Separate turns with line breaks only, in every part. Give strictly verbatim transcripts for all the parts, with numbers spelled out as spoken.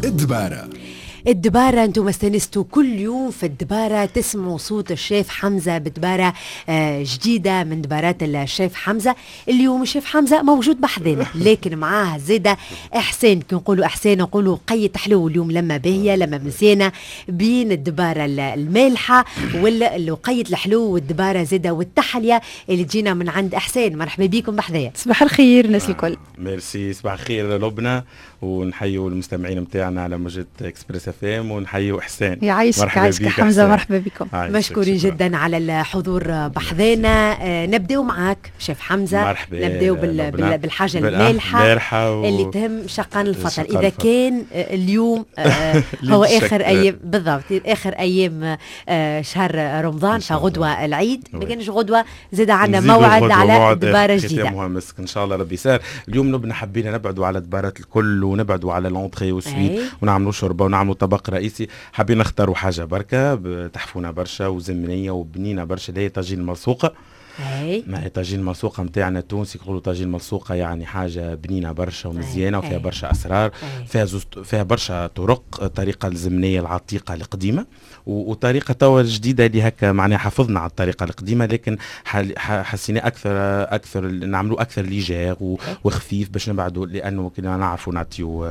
الدبارة.
الدبارة انتم استنستوا كل يوم في الدبارة تسمعوا صوت الشيف حمزة بدبارة آه جديدة من دبارات الشيف حمزة. اليوم الشيف حمزة موجود بحذنا لكن معاه زيادة إحسان. كي نقولوا إحسان نقولوا قية حلو اليوم لما باهية لما مزيانة بين الدبارة المالحة والقية الحلو والدبارة زيادة والتحلية اللي تجينا من عند إحسان. مرحبا بكم بحذايا.
صباح الخير الناس الكل.
ميرسي. صباح الخير لبنى ونحيوا المستمعين متاعنا على موجة اكسبريس اف ام ونحيوا احسان.
يعيشك يعيشك حمزه. مرحبا بكم.
مشكورين جدا على الحضور بحذانا. آه نبداو معاك شيف حمزه.
مرحبا.
نبداو بال بال بالحاجه المالحه و... اللي تهم شقان الفطر. اذا الفطر. كان آه اليوم آه هو اخر ايام بالضبط اخر ايام آه شهر رمضان فغدوه العيد ما كانش غدوه زاد عندنا موعد على دباره جديده.
ان شاء الله ربي يسهل. اليوم نبنا حبينا نبعدوا على دبارات الكل ونبعدوا على لونتري والسويت ونعملوا شوربه ونعملوا طبق رئيسي. حابين نختاروا حاجه بركه تحفونا برشا وزمنيه وبنينه برشا اللي هي طاجين الملصوقه.
اي
ما هي طاجين الملصوقه نتاعنا التونسي يقولوا طاجين الملصوقه يعني حاجه بنينه برشا ومزيانه وفيها برشا اسرار. فيها زوز فيها برشا طرق. الطريقه الزمنيه العتيقه القديمه وطريقه توا الجديده اللي هكا معناها حافظنا على الطريقه القديمه لكن حسينا اكثر اكثر نعملوا اكثر ليجير وخفيف باش نبعدوا لانه كنا نعرفوا نعطيو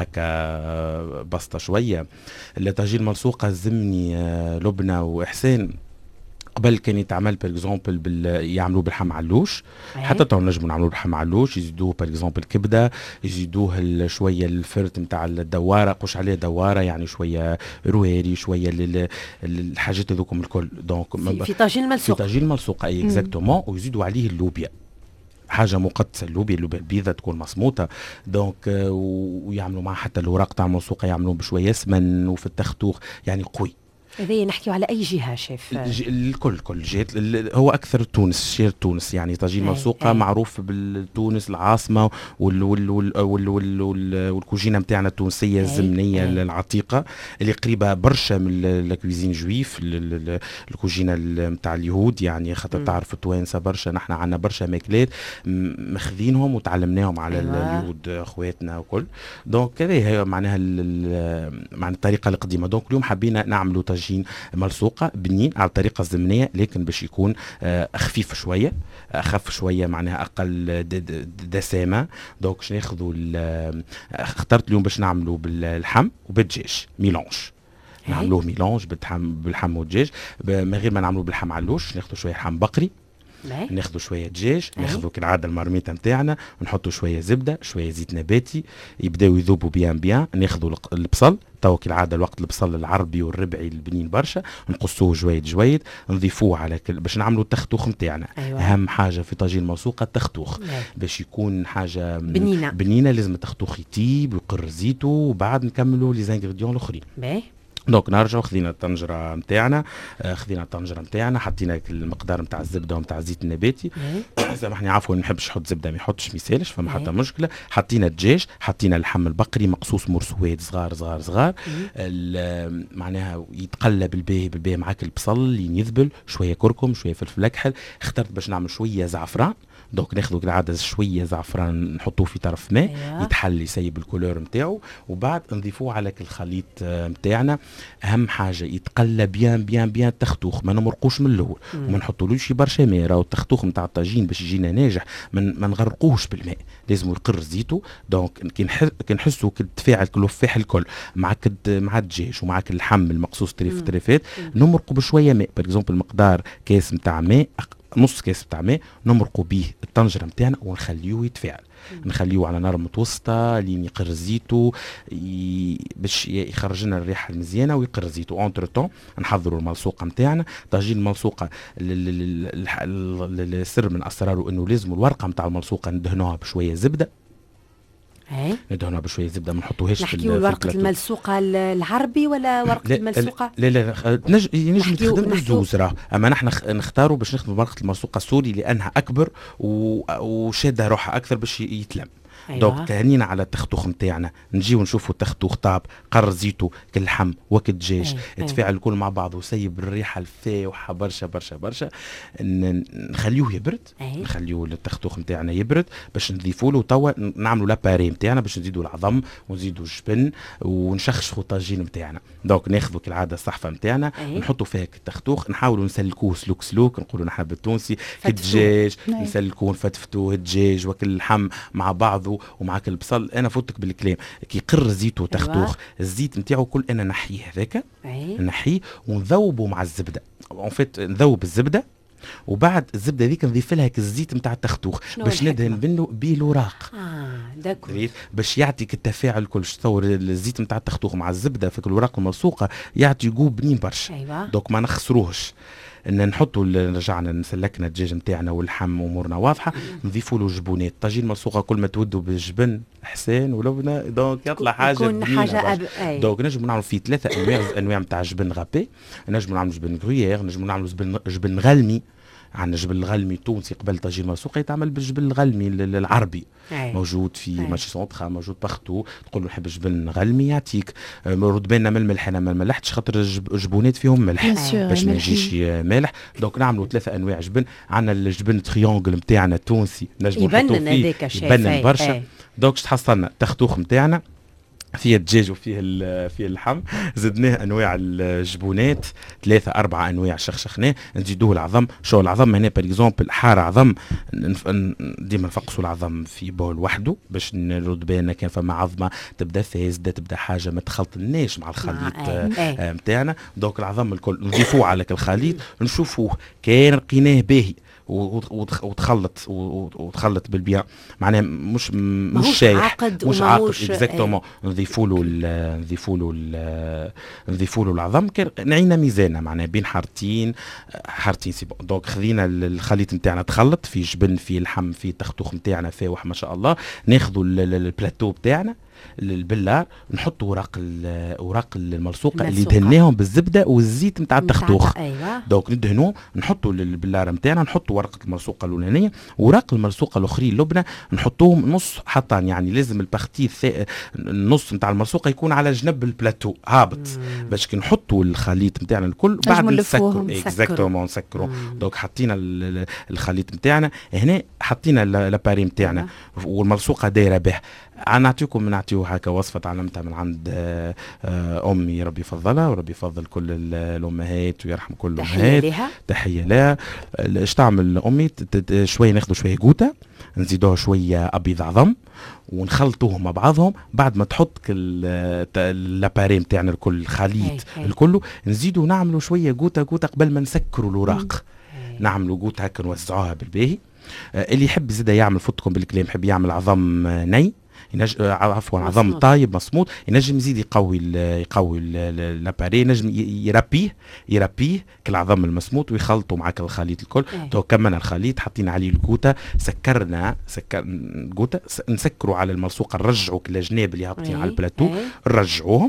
هكا بسطه شويه. الطاجين الملصوقه الزمني لبنى واحسان قبل كان يتعمل بالاكزومبل بال... يعملوه بالحم علوش. حتى تو نجموا نعملوه بالحم علوش يزيدوه بالاكزومبل كبده يزيدوه شويه الفرت نتاع الدواره قوش عليه دواره يعني شويه رويري شويه لل... الحاجات هذوكم الكل. دونك
في, في طاجين الملصوقه
في طاجين الملصوقه اي اكزاكتومون ويزيدوا عليه اللوبيا حاجه مقدسه. اللوبيا اللوبيا البيضه تكون مصموطه دونك ويعملوا معها حتى الوراق تاع الملصوقه يعملوه بشويه سمن وفي التختوخ يعني قوي.
إذا نحكي على أي جهة شيف؟
الكل كل جهات. هو أكثر تونس شير تونس يعني طاجين ملصوقة معروف بالتونس العاصمة وال وال وال وال وال وال والكوجينة متاعنا التونسية الزمنية أي. العتيقة اللي قريبة برشا من الكوزين جويف الكوجينة متاع اليهود يعني خاطر تعرف التوانسة برشا نحن عنا برشا ماكلات مخذينهم وتعلمناهم على أيوة. اليهود اخواتنا وكل دونك كذا هي معناها معنى الطريقة القديمة. دونك اليوم حبينا نعملوا طاجين ملصوقه بنين على الطريقه الزمنيه لكن باش يكون خفيف شويه اخف شويه معناها اقل دسامه. دونك باش ناخذوا اخترت اليوم باش نعملوا باللحم وبالدجاج ميلانج. نعملوه ميلانج باللحم باللحم والدجاج من غير ما نعملوه باللحم علوش. ناخذوا شويه لحم بقري ناخذوا شويه دجاج ناخذوا كالعاده المرميطه نتاعنا ونحطوا شويه زبده شويه زيت نباتي يبداو يذوبوا بيان بيان. ناخذوا البصل تو كالعاده الوقت البصل العربي والربعي البنين برشا نقصوه جويد جويد نضيفوه على كل باش نعملوا التختوخ نتاعنا. أيوة. اهم حاجه في طاجين الملصوقه التختوخ باش يكون حاجه
بنينه
بنينه لازم التختوخ يطيب ويقر زيته وبعد نكملوا لي زانغريديون الاخرين. دونك نرجعوا خذينا الطنجره نتاعنا خذينا الطنجره نتاعنا حطينا المقدار نتاع الزبده ونتاع الزيت النباتي. سامحني عفوا ما نحبش نحط زبده ما يحطش ما يسالش فما حتى مشكله. حطينا الدجاج حطينا اللحم البقري مقصوص مرسوات صغار صغار صغار معناها يتقلب الباهي بالباهي معاك البصل اللي يذبل شويه كركم شويه فلفل اكحل. اخترت باش نعمل شويه زعفران دونك ناخذوا كالعاده شويه زعفران نحطوه في طرف ماء أيوة. يتحل يسيب الكولور نتاعو وبعد نضيفوه على الخليط نتاعنا. اهم حاجه يتقلب بيان بيان بيان تختوخ ما نمرقوش من الاول وما نحطولوش برشا ماء. راهو التختوخ نتاع الطاجين باش يجينا ناجح من ما نغرقوهش بالماء لازم يقر زيتو. دونك كي نحسوا كتفاعل كلوفاح الكل معك مع الدجاج ومعك اللحم المقصوص تريف تريفات نمرقوا بشويه ماء باغ مقدار كاس نتاع ماء نص كاس بتاع ماء نمرقوا به الطنجره نتاعنا ونخليوه يتفاعل. نخليوه على نار متوسطه لين يقر زيتو ي... باش يخرج لنا الريحه المزيانه ويقر زيتو. اونتر طون نحضروا الملصوقه نتاعنا. طاجين الملصوقه السر من اسراره انه لازم الورقه نتاع الملصوقه ندهنوها بشويه زبده.
اي
ندهنوها بشويه زبده ما نحطوهاش في
نحكيو ورقه الملصوقه العربي ولا ورقه
لا
الملصوقه؟
لا لا, لا نج... نجم نستخدم الزوز راه اما نحن نختاروا باش نخدم ورقه الملصوقه السوري لانها اكبر و... وشاده روحها اكثر باش يتلم.
أيوة.
دونك كهنينا على التختوخ نتاعنا نجيو نشوفوا التختوخ طاب قر زيتو كاللحم وكالدجاج يتفاعل الكل مع بعض وسيب الريحه الفاوحه برشا برشا برشا. نخليوه يبرد،
أي.
نخليوه التختوخ نتاعنا يبرد باش نضيفوا له توا نعملوا لاباري نتاعنا باش نزيدوا العظم ونزيدوا الجبن ونشخشوا الطاجين نتاعنا. دونك ناخذوا كالعاده الصحفه نتاعنا نحطوا فيها التختوخ نحاولوا نسلكوه سلوك سلوك نقولوا نحن بالتونسي الدجاج نسلكوه نفتفتوه الدجاج وكل اللحم مع بعضه ومع كل البصل. انا فوتك بالكلام كي يقر زيتو تختوخ الزيت نتاعو كل انا نحيه هذاك نحيه ونذوبه مع الزبده. اون فيت نذوب الزبده وبعد الزبده هذيك نضيف لها الزيت نتاع التختوخ باش ندهن بنه بيلوراق
اه
باش يعطيك التفاعل كل تصور الزيت نتاع التختوخ مع الزبده في الوراق الملصوقه يعطي جو بنين برشا.
أيوة.
دونك ما نخسروهش ان نحطوا رجعنا نسلكنا الدجاج نتاعنا واللحم امورنا واضحه نضيفوا له جبونات طاجين ملصوقه كل ما تودوا بالجبن احسان ولبنه دونك يطلع حاجه
حاجه أب...
دونك نجموا نعملوا فيه ثلاثه انواع انواع نتاع جبن غابي. نجموا نعملوا جبن غرويير نجموا نعملوا جبن جبن غلمي. عندنا جبن الغلمي تونسي قبل طاجين مرسوق يتعمل بالجبن الغلمي العربي أي. موجود في مارشي سونترا موجود باختو تقول له نحب جبن غلمي يعطيك رد بالنا من الملح انا ما ملحتش خاطر الجبونات فيهم ملح باش ما يجيش مالح. دونك نعملوا ثلاثه انواع جبن. عندنا الجبن تريونغل نتاعنا التونسي نجموا نحطوا فيه يبنن برشا. دونك تحصلنا التختوخ نتاعنا فيه الدجاج وفيه فيه اللحم زدناه انواع الجبونات ثلاثه اربعه انواع شخشخناه نزيدوه العظم. شو العظم هنا بار اكزومبل حار عظم ديما نفقسوا العظم في بول وحده باش نرد بالنا كان فما عظمه تبدا فاسده تبدا حاجه ما تخلطناش مع الخليط نتاعنا. دونك العظم الكل نضيفوه على الخليط نشوفوه كان رقيناه باهي وتخلط وتخلط بالبيان معناها مش مش شايح مش عاقد اكزاكتومون. نضيفوا له نضيفوا له نضيفوا له العظم نعينا ميزانه معناها بين حارتين حارتين سي بون. دونك خذينا الخليط نتاعنا تخلط في جبن في لحم في تختوخ نتاعنا فاوح ما شاء الله. ناخذوا البلاتو بتاعنا البلار نحطوا اوراق اوراق الملصوقه اللي دهناهم بالزبده والزيت نتاع التختوخ.
أيوة.
دونك ندهنوه نحطوا البلاره نتاعنا نحطوا ورقه الملصوقه الاولانيه وراق الملصوقه الاخرين لبنه نحطوهم نص حطان يعني لازم البختي النص نتاع الملصوقه يكون على جنب البلاتو هابط باش كي نحطوا الخليط نتاعنا الكل بعد نسكروا اكزاكتومون نسكروا. دونك حطينا الخليط نتاعنا هنا حطينا لاباري نتاعنا والملصوقه دايره به. نعطيكم نعطيو هكا وصفه تعلمتها من عند امي ربي يفضلها وربي يفضل كل الامهات ويرحم كل الامهات. تحيه لها. اش تعمل امي شويه ناخذوا شويه جوتا نزيدوها شويه ابيض عظم ونخلطوهم مع بعضهم. بعد ما تحط اللاباري نتاعنا الكل الخليط الكله نزيدوا نعملوا شويه جوتا جوتا قبل ما نسكروا الوراق نعملوا جوتا هكا نوزعوها بالباهي. اللي يحب زيدا يعمل فوتكم بالكلام يحب يعمل عظم ني ينجم عفوا عظم طايب مصموط ينجم يزيد يقوي ال يقوي لاباري ينجم يربيه يربيه كالعظم المصموط ويخلطوا معك الخليط الكل. تو كملنا الخليط حطينا عليه الكوتا سكرنا سكر كوتا نسكروا على الملصوقه نرجعوا الجناب اللي هابطين على البلاتو نرجعوهم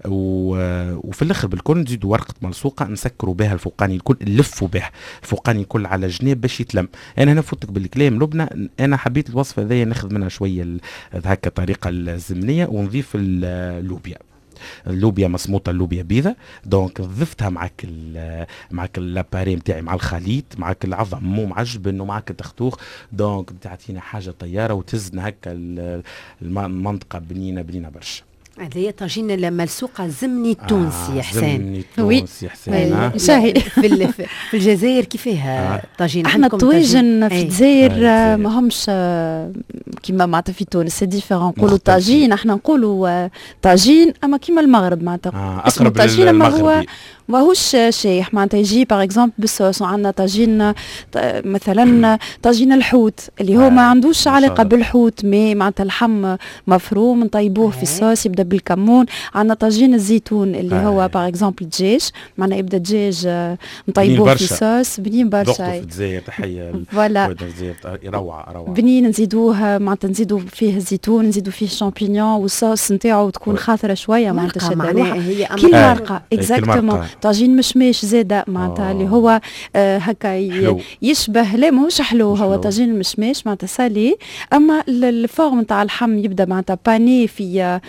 وفي الاخر بالكل نزيدوا ورقه ملصوقه نسكروا بها الفوقاني الكل نلفوا به الفوقاني الكل على جناب باش يتلم. انا هنا فوتك بالكلام لبنى انا حبيت الوصفه هذه ناخذ منها شويه هكا الطريقه الزمنيه ونضيف اللوبيا اللوبيا مصموطه اللوبيا بيضه. دونك ضفتها معك معك اللاباري نتاعي مع الخليط معك العظم مو مع الجبن ومعك التختوخ. دونك تعطينا حاجه طياره وتزن هكا المنطقه بنينه بنينه برشا.
هذه طاجين الملصوقه الزمني التونسي
آه
حسين.
زمني التونسي حسين
شاهي
في, في الجزائر كيفاه طاجين؟
احنا الطواجن في الجزائر ما همش كيما معناتها في تونس سي ديفيرون. نقولوا طاجين احنا نقولوا طاجين اما كيما المغرب معناتها
آه اسمه طاجين اما هو
ماهوش شايح معناتها يجي باغ اكزومبل بالصوص. وعندنا طاجين مثلا طاجين الحوت اللي هو ما عندوش علاقه بالحوت مي معناتها اللحم مفروم نطيبوه في الصوص يبدا بالكمون. عندنا طاجين الزيتون اللي هو باغ اكزومبل دجاج معناتها يبدا دجاج نطيبوه في الصوص بنين برشا.
في الجزائر تحيه
فوالا
روعه روعه
بنين نزيدوه معناتها نزيدوا فيه الزيتون نزيدوا فيه الشامبينيون والصوص نتاعو تكون خاطره شويه معناتها شد كي المرقه اكزاكتومون. طاجين مشماش زاده معناتها اللي هو آه هكا يشبه لا ماهوش حلو هو طاجين المشماش معناتها سالي اما الفورم نتاع اللحم يبدا معناتها باني في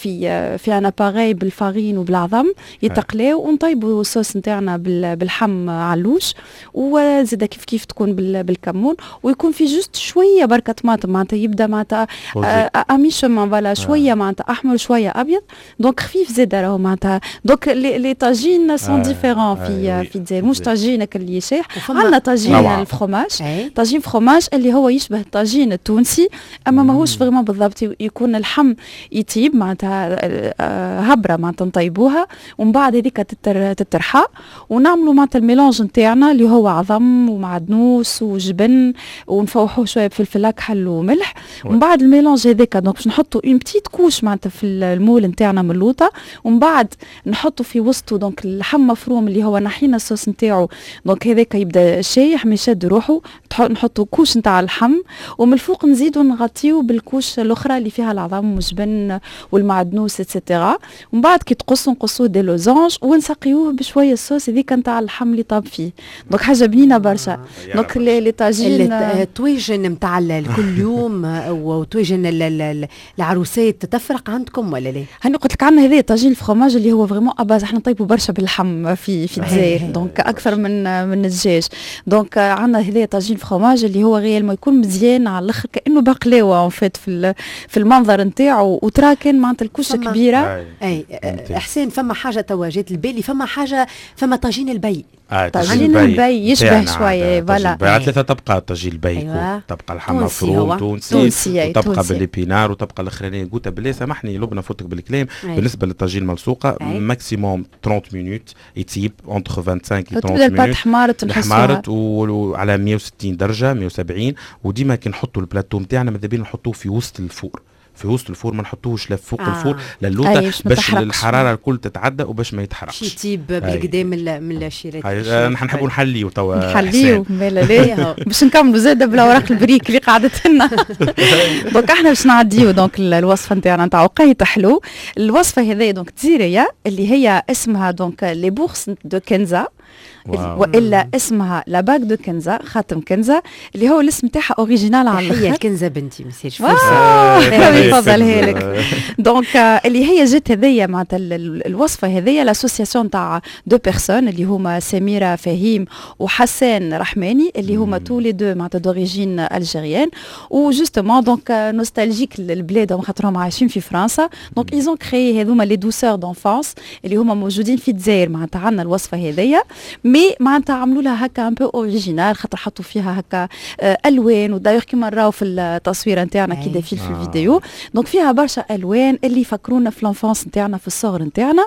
في في ان اباري بالفارين وبالعظم يتقلاو ونطيبوا الصوص نتاعنا باللحم علوش وزاده كيف كيف تكون بالكمون ويكون في جوست شويه بركه طماطم معناتها يبدا معناتها امي شومان فوالا شويه معناتها احمر شويه ابيض دونك خفيف زاده راهو معناتها دونك لي طاجين سون ديفيرون في في الجزائر مش طاجينك اللي شاح عندنا طاجين الفرomage طاجين فرomage اللي هو يشبه الطاجين التونسي اما ماهوش فريمون بالضبط يكون اللحم يطيب معناتها هبره معناتها نطيبوها ومن بعد هذيك تتر تترحى ونعملوا معناتها الميلانج نتاعنا اللي هو عظم ومعدنوس وجبن ونفوحوه شويه بفلفل اكحل وملح ومن بعد الميلانج هذاك دونك باش نحطوا اون بتيت كوش معناتها في المول نتاعنا من اللوطه ومن بعد نحطوا في وسطه دونك اللحم مفروم اللي هو نحينا الصوص نتاعو دونك هذاك يبدا شايح ما يشد روحه نحطوا كوش نتاع اللحم ومن الفوق نزيدوا نغطيو بالكوش الاخرى اللي فيها العظم والجبن والمعدنوس اتسيتيرا ومن بعد كي تقصوا نقصوه دي لوزانج ونسقيوه بشويه الصوص هذيك نتاع اللحم اللي طاب فيه دونك حاجه بنينه برشا دونك لي طاجين
الطويجن نتاع كل يوم وطويجن العروسات تفرق عندكم ولا لا؟
هاني قلت لك عندنا هذا طاجين الفرomage اللي هو فريمون اباز احنا نطيبوا برشا باللحم في في الجزائر دونك اكثر من من الدجاج دونك عندنا هذا طاجين فرomage اللي هو غير ما يكون مزيان على الاخر كانه بقلاوه اون فيت في في المنظر نتاعو وتراكن معناتها الكوشه كبيره.
اي احسان فما حاجه تواجد البالي فما حاجه فما طاجين البي
آه
طاجين البي يشبه شويه فوالا
ثلاثه طبقات طاجين البي أيوة. طبقه لحم مفروم تونسي وطبقه بالابينار وطبقه الاخرانيه قوتها بالله سامحني لبنى فوتك بالكلام أيوة. بالنسبه للطاجين الملصوقه أيوة. ماكسيموم ثلاثين مينوت يتيب اونتر خمسة وعشرين و ثلاثين مينوت
حمارت
حمارت وعلى مية وستين درجه مية وسبعين وديما كي نحطوا البلاتو نتاعنا ماذا بينا نحطوه في وسط الفور في وسط الفور ما نحطوهوش لا فوق آه. الفور للوطه أيه باش الحراره الكل تتعدى وباش ما يتحرقش
يطيب بالقدام من الشيرات.
نحن نحبوا نحليو توا
نحليو مالا باش نكملوا زاده بالاوراق البريك اللي قعدت لنا دونك احنا باش نعديو دونك الوصفه نتاعنا نتاع وقيت حلو. الوصفه هذه دونك تزيريه اللي هي اسمها دونك لي بورس دو كنزه والا اسمها لا باك دو كنزه خاتم كنزه اللي هو الاسم تاعها اوريجينال على
هي الكنزه بنتي ما يصيرش فرصه
نفضلها لك دونك اللي هي جات هذيا معناتها الوصفه هذيا لاسوسياسيون تاع دو بيرسون اللي هما سميره فهيم وحسان رحماني اللي هما تو لي دو معناتها دوريجين الجيريان وجوستومون دونك نوستالجيك البلاد خاطرهم عايشين في فرنسا دونك ايزون كريي هذوما لي دوسور دونفونس اللي هما موجودين في الجزائر معناتها عندنا الوصفه هذيا مي معناتها عملوا لها هكا ان بو اوريجينال خاطر حطوا فيها هكا آه الوان ودايوغ كيما نراو في التصويره نتاعنا كي دافيل في الفيديو دونك فيها برشا الوان اللي يفكرونا في لونفونس نتاعنا في الصغر نتاعنا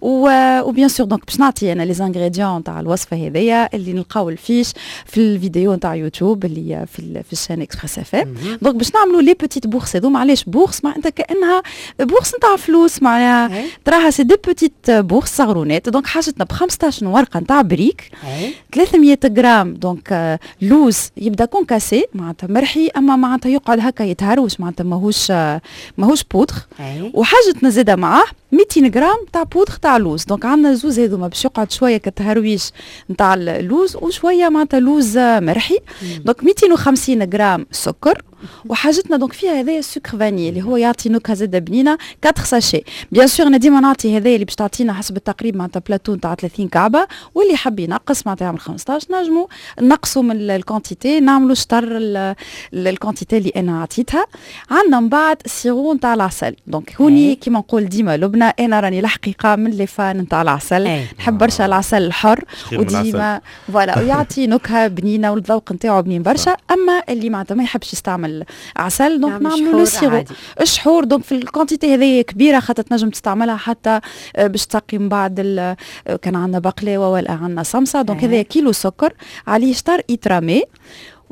وبيان سور دونك باش نعطي انا لي زانغريديون تاع الوصفه هذيا اللي نلقاو الفيش في الفيديو نتاع يوتيوب اللي في في الشان اكسبريس اف ام دونك باش نعملوا لي بوتيت بورس هذوما علاش بورس معناتها كانها بورس نتاع فلوس معناها تراها سي دي بوتيت بورس صغرونات دونك حاجتنا ب خمسطاش ورقه نتاع بريك ثلاثمية غرام دونك لوز يبدا كونكاسي معناتها مرحي اما معناتها يقعد هكا يتهروش معناتها ماهوش ماهوش بودر وحاجتنا زاده معاه مئتين غرام تاع بودر تاع لوز دونك عندنا زوز هذوما باش يقعد شويه كتهرويش نتاع اللوز وشويه معناتها لوز مرحي دونك مئتين وخمسين غرام سكر وحاجتنا دونك فيها هذايا السكر فاني اللي هو يعطي نكهه زاده بنينه أربعة ساشي بيان سور انا ديما نعطي هذايا اللي باش تعطينا حسب التقريب معناتها بلاتو تاع ثلاثين كعبه واللي حاب ينقص معناتها يعمل خمسطاش نجموا نقصوا من الكونتيتي نعملوا شطر الكونتيتي اللي انا عطيتها. عندنا من بعد سيرو نتاع العسل دونك هوني كيما نقول ديما لبنى انا راني الحقيقه من لي فان نتاع العسل نحب برشا العسل الحر وديما فوالا ويعطي نكهه بنينه والذوق نتاعو بنين برشا. اما اللي معناتها ما يحبش يستعمل عسل دونك نعملوا له سيرو الشحور دونك في الكونتيتي هذه كبيره خاطر تنجم تستعملها حتى باش تقي من بعد كان عندنا بقلاوه ولا عندنا صمصه دونك هذا كيلو سكر عليه شطر يترامي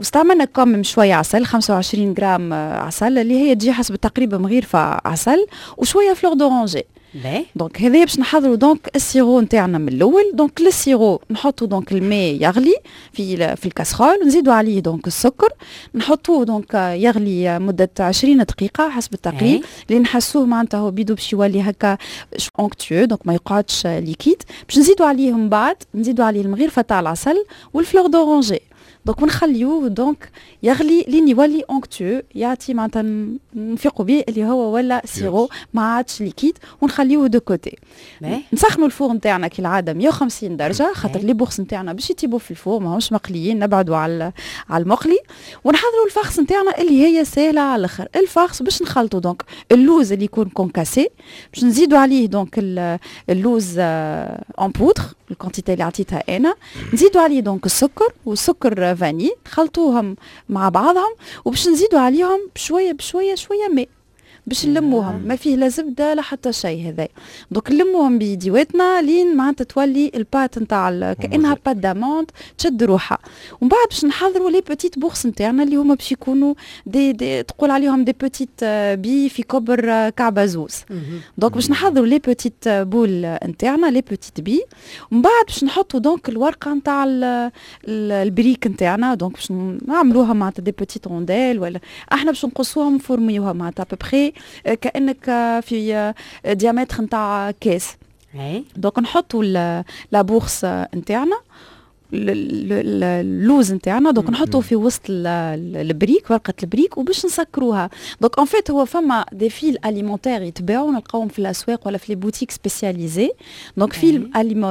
واستعملنا كم شويه عسل خمسة وعشرين غرام عسل اللي هي تجي حسب تقريبا مغيرفه عسل وشويه فلور دورانجي. دونك هذا باش نحضروا دونك السيرو نتاعنا من الاول. دونك للسيرو نحطوا دونك الماء يغلي في في الكاسرول نزيدوا عليه دونك السكر نحطوه دونك يغلي مده عشرين دقيقه حسب التقريب اللي نحسوه معناتها هو بيدو باش يولي هكا اونكتيو دونك ما يقعدش ليكيد. باش نزيدوا عليه من بعد نزيدوا عليه المغرفه تاع العسل والفلور دورانجي دونك ونخليوه دونك يغلي لين يولي اونكتو يعطي معناتها نفيقوا به اللي هو ولا سيرو ما عادش ليكيد ونخليوه دو كوتي. نسخنوا الفور نتاعنا كالعاده مية وخمسين درجه خاطر لي بورس نتاعنا باش يطيبوا في الفور ماهمش مقليين نبعدوا على على المقلي. ونحضروا الفخس نتاعنا اللي هي سهله على الاخر. الفخس باش نخلطوا دونك اللوز اللي يكون كونكاسي باش نزيدوا عليه دونك اللوز اون بودر الكونتيتي اللي عطيتها انا نزيدوا عليه دونك السكر والسكر فاني خلطوهم مع بعضهم وباش نزيدوا عليهم بشويه بشويه شويه ماء باش نلموهم ما فيه لا زبده لا حتى شيء هذا. دونك نلموهم بيديواتنا لين معناتها تولي البات نتاع كانها بات داموند تشد روحها. ومن بعد باش نحضروا لي بوتيت بورس نتاعنا اللي هما باش يكونوا دي, دي تقول عليهم دي بوتيت بي في كبر كعبه زوز. دونك باش نحضروا لي بوتيت بول نتاعنا لي بوتيت بي ومن بعد باش نحطوا دونك الورقه نتاع البريك نتاعنا دونك باش نعملوها معناتها دي بوتيت رونديل ولا احنا باش نقصوهم نفورميوها معناتها ببخي كأنك في ديامتر نتاع كاس. دونك نحطوا لا بورس نتاعنا اللوز نتاعنا دونك نحطوه في وسط البريك ورقه البريك وباش نسكروها. دونك ان فيت هو فما دي فيل اليمونتير يتباعوا نلقاوهم في الاسواق ولا في لي بوتيك سبيسياليزي. دونك فيل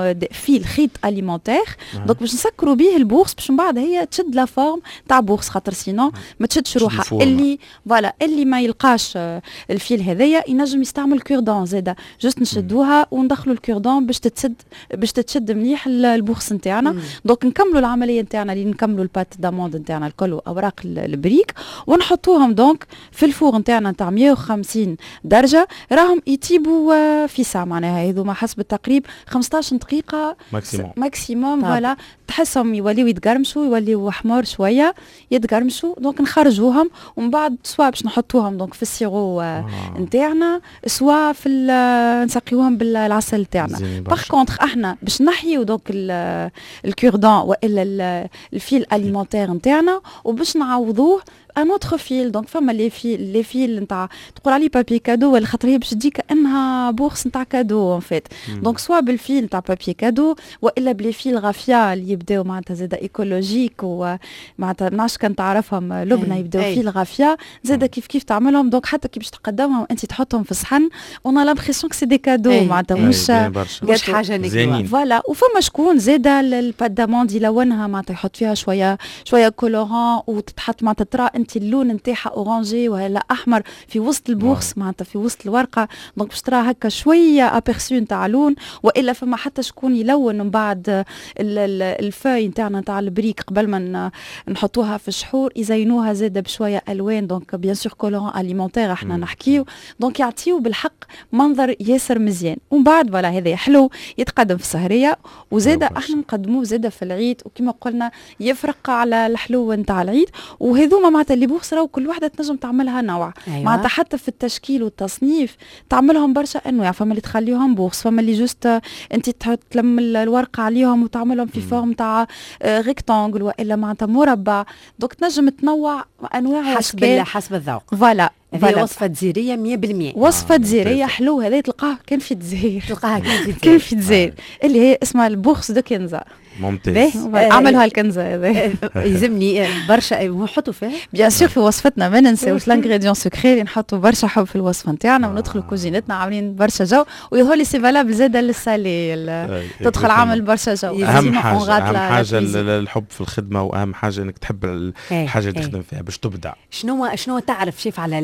فيل خيط اليمونتير دونك باش نسكروا به البورس باش من بعد هي تشد لا فورم تاع بورس خاطر سينو ما تشدش روحها. اللي فوالا اللي ما يلقاش الفيل هذايا ينجم يستعمل كوردون زاده جست نشدوها وندخلوا الكوردون باش تتسد باش تتشد مليح البورس نتاعنا. دونك نكملوا العمليه نتاعنا اللي نكملوا البات داموند نتاعنا الكل اوراق البريك ونحطوهم دونك في الفور نتاعنا نتاع مية وخمسين درجه راهم يطيبوا في ساعه معناها هذوما حسب التقريب خمسطاش دقيقه ماكسيموم ماكسيموم فوالا تحسهم يوليو يتقرمشوا يوليو حمار شويه يتقرمشوا دونك نخرجوهم ومن بعد سواء باش نحطوهم دونك في السيرو نتاعنا سواء في نسقيوهم بالعسل تاعنا. باغ كونطخ احنا باش نحيو دونك الكوردون والا الفيل اليمونتير نتاعنا وباش نعوضوه ان اوتر فيل. دونك فما لي فيل لي فيل نتاع تقول عليه بابي كادو ولا خاطر هي باش تجي كانها بورس نتاع كادو ان فيت. دونك سواء بالفيل نتاع بابي كادو والا بلي فيل غافيا اللي يبداو معناتها زاده ايكولوجيك ومعناتها ناش كان تعرفهم لبنى يبداو فيل غافيا زاده كيف كيف تعملهم. دونك حتى كي باش تقدمهم انت تحطهم في الصحن اون لامبريسيون كو سي دي كادو معناتها مش
مش حاجه نيجاتيف
فوالا. وفما شكون زاده البات داموند يلونها معناتها يحط فيها شويه شويه كولورون وتتحط معناتها ترى انت اللون نتاعها اورانجي ولا احمر في وسط البورس معناتها في وسط الورقه. دونك باش ترى هكا شويه ابيرسو نتاع لون. والا فما حتى شكون يلون من بعد الفاي نتاعنا نتاع البريك قبل ما نحطوها في الشحور يزينوها زاده بشويه الوان. دونك بيان سور كولورون اليمونتير احنا نحكيو دونك يعطيو بالحق منظر ياسر مزيان. ومن بعد فوالا هذا حلو يتقدم في السهريه وزاده احنا نقدموه زاده في العيد وكما قلنا يفرق على الحلو نتاع العيد. وهذوما معناتها اللي بورس راهو كل وحده تنجم تعملها نوع. أيوة. معناتها حتى في التشكيل والتصنيف تعملهم برشا انواع. فما اللي تخليهم بورس فما اللي جوست انت تلم الورقه عليهم وتعملهم في فورم تاع ريكتانجل والا معناتها مربع. دونك تنجم تنوع انواع
حسب حسب الذوق.
فوالا
هذه وصفة جزائرية مية بالمية.
وصفة جزائرية حلو هذا تلقاه كان في الجزائر.
تلقاها كان في
كان في الجزائر اللي هي اسمها البورس دو كنزة.
ممتاز.
عملوا هالكنزة هذا
يلزمني برشا ونحطوا فيها
بيان سور في وصفتنا ما ننساوش الانغريديون سكري اللي نحطوا برشا حب في الوصفة نتاعنا وندخلوا كوزينتنا عاملين برشا جو ويظهر لي سي فالابل زاده للسالي تدخل عامل برشا جو.
اهم حاجة اهم حاجة الحب في الخدمة واهم حاجة انك تحب الحاجة اللي تخدم فيها باش تبدع.
شنو شنو تعرف شيف على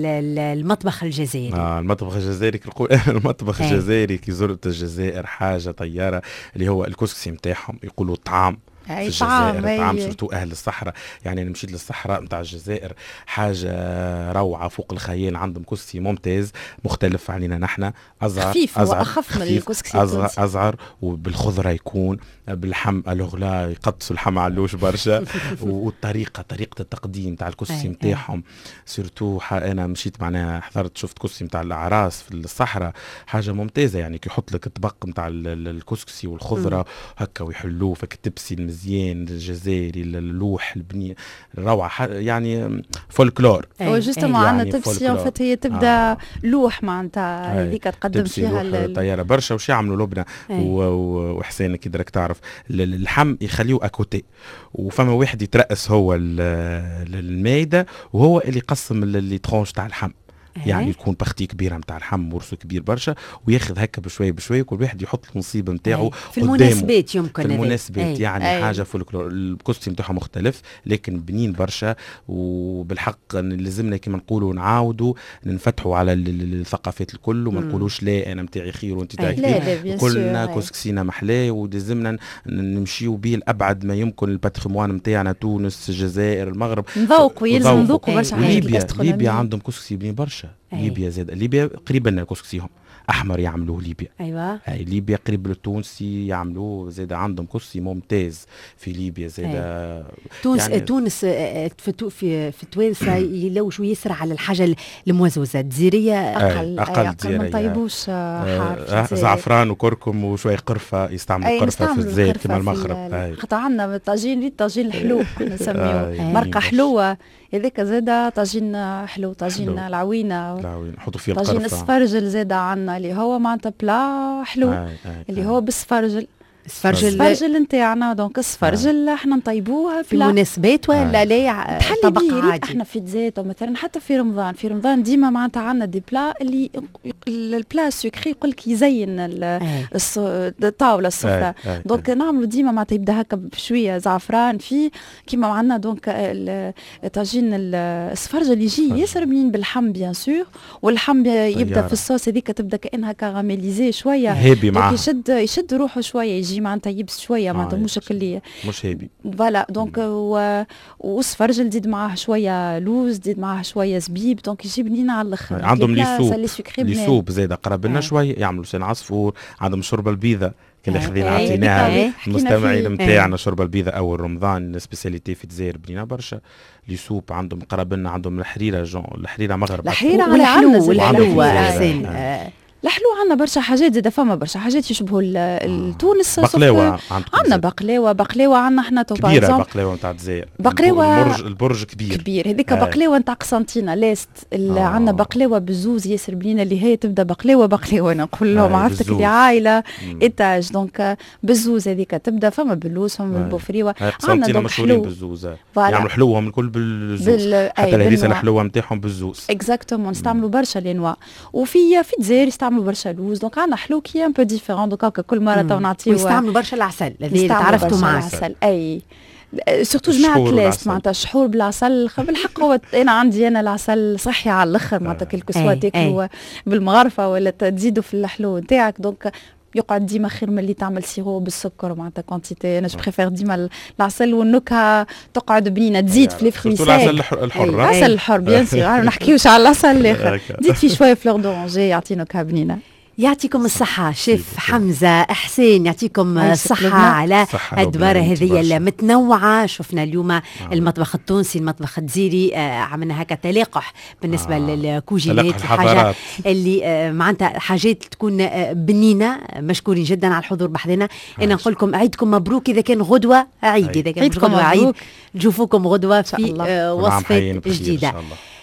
المطبخ الجزائري؟
اه المطبخ الجزائري المطبخ الجزائري كي زرت الجزائر حاجة طيارة اللي هو الكسكسي نتاعهم يقولوا طعام في الجزائر، طعام سورتو اهل الصحراء. يعني انا مشيت للصحراء نتاع الجزائر، حاجه روعه فوق الخيال. عندهم كسكسي ممتاز مختلف علينا نحن، ازعر
خفيف واخف من الكسكسي
ازعر, أزعر وبالخضره يكون بالحم الغلا يقطسوا اللحم علوش برشا والطريقه طريقه التقديم تاع الكسكسي نتاعهم سورتو. انا مشيت معناها حضرت شفت كسكسي نتاع الاعراس في الصحراء، حاجه ممتازه. يعني كي يحط لك الطبق نتاع الكسكسي والخضره هكا ويحلوه فك التبسي المزيان الجزائري اللوح البني الروعه، يعني فولكلور.
هو جوستومون عندنا تبسي ان فات هي تبدا آه. لوح معناتها هذيك تقدم فيها
طياره برشا. وش يعملوا لبنى وحسين كي درك تعرف اللحم يخليه اكوتي، وفما واحد يترأس هو المايده وهو اللي يقسم اللي ترونش تاع اللحم. يعني تكون بختي كبيره نتاع اللحم ورسو كبير برشا، وياخذ هكا بشويه بشويه كل واحد يحط المصيبه نتاعو
في المناسبات. يمكن
في المناسبات يعني أي. حاجه فولكلور. الكوستيم نتاعها مختلف لكن بنين برشا. وبالحق لازمنا كما نقولوا نعاودوا ننفتحوا على الثقافات الكل وما نقولوش لا انا نتاعي خير وانت تاعي خير. كلنا كسكسينا محلاه ولازمنا نمشيو به لابعد ما يمكن. الباتريموان نتاعنا تونس الجزائر المغرب
نذوقوا يلزم نذوقوا برشا.
ليبيا ليبيا عندهم كسكسي بنين برشا. ليبيا زاد ليبيا قريبا لنا كسكسيهم احمر يعملوه ليبيا.
ايوه
اي ليبيا قريب للتونسي يعملوه زاد عندهم كسكسي ممتاز في ليبيا زاد.
أي. تونس يعني تونس في في في توانسه يلوشوا يسرع على الحاجه الموزوزه الجزيريه اقل
اقل,
أقل ما طيبوش
حار زعفران وكركم وشويه قرفه يستعملوا قرفه في الزيت كما المغرب.
خاطر عندنا طاجين الطاجين الحلو نسميوه مرقه حلوه هذاك زاده طاجين حلو طاجين العوينه
نحطوا فيه القرفه.
طاجين السفرجل زاده عندنا اللي هو معناتها بلا حلو آي آي اللي آي. هو بالسفرجل السفرجل السفرجل نتاعنا دونك السفرجل احنا نطيبوها
في المناسبات ولا لا
طبق عادي. احنا في زيت مثلا حتى في رمضان في رمضان ديما معناتها عندنا دي بلا اللي البلا سكري يقول لك يزين الطاوله السفره. دونك نعملوا ديما معناتها يبدا هكا بشويه زعفران فيه كيما عندنا دونك طاجين السفرجل يجي ياسر بنين باللحم بيان سور واللحم يبدا في الصوص هذيك تبدا كانها كاراميليزي شويه
هيبي معاه
يشد يشد روحه شويه يجي معناتها يبس شويه معناتها مش كليه
مش هيبي
فوالا. دونك والسفرجل نزيد معاه شويه لوز نزيد معاه شويه زبيب دونك يجي بنين على الاخر.
عندهم لي سوب لي سوب زايد قرب لنا شويه يعملوا لسان عصفور. عندهم شوربه البيضه اللي خذينا عطيناها المستمعين نتاعنا. شوربه البيضه اول رمضان سبيسياليتي في الجزائر بنينا برشا. لي سوب عندهم قرب لنا عندهم الحريره جون الحريره مغرب
الحريره على حلو والحلو حسين
الحلو عندنا برشا حاجات زاده فما برشا حاجات يشبهوا التونس.
بقلاوه
عندنا بقلاوه بقلاوه عندنا احنا تو
كبيره بقلاوه نتاع الجزائر.
بقلاوه
البرج البرج كبير
كبير هذيك بقلاوه نتاع قسنطينه لاست. عندنا بقلاوه بزوز ياسر بنينه اللي هي تبدا بقلاوه بقلاوه نقول لهم عرفتك اللي عائله ايتاج دونك بزوز هذيك تبدا فما باللوز فما بالبوفريوه.
عندنا دونك مشهورين بالزوز يعملوا حلوهم الكل بالزوز حتى الهريسه الحلوه نتاعهم بالزوز
اكزاكتومون نستعملوا برشا لانواع. وفي في الجزائر يستعملوا برشا لوز دونك عندنا حلو كي ان بو ديفيرون دونك كل مره تو نعطيو
ويستعملوا برشا العسل اللي تعرفتوا معاه
العسل. اي سورتو جماعه كلاس معناتها الشحور بالعسل بالحق. هو انا عندي انا العسل صحي على الاخر معناتها كل كسوه تاكلوا بالمغرفه ولا تزيدوا في الحلو نتاعك دونك يقعد ديما خير من اللي تعمل سيرو بالسكر معناتها كونتيتي. انا جو بريفير ديما العسل والنكهه تقعد بنينه تزيد في الفري ساك.
العسل الحر
العسل الحر بيان سور ما نحكيوش على العسل الاخر زيد فيه شويه فلور دورانجي يعطي نكهه بنينه.
يعطيكم الصحة شيف حمزة حسين يعطيكم الصحة على الدبارة هذه المتنوعة. شفنا اليوم آه. المطبخ التونسي المطبخ الجزيري آه عملنا هكا تلاقح بالنسبة آه. للكوجينات حاجة اللي آه معناتها حاجات تكون آه بنينة. مشكورين جدا على الحضور بحذنا. أنا نقول لكم عيدكم مبروك إذا كان غدوة عيد إذا كان مش غدوة عيد نشوفوكم غدوة في آه وصفة جديدة.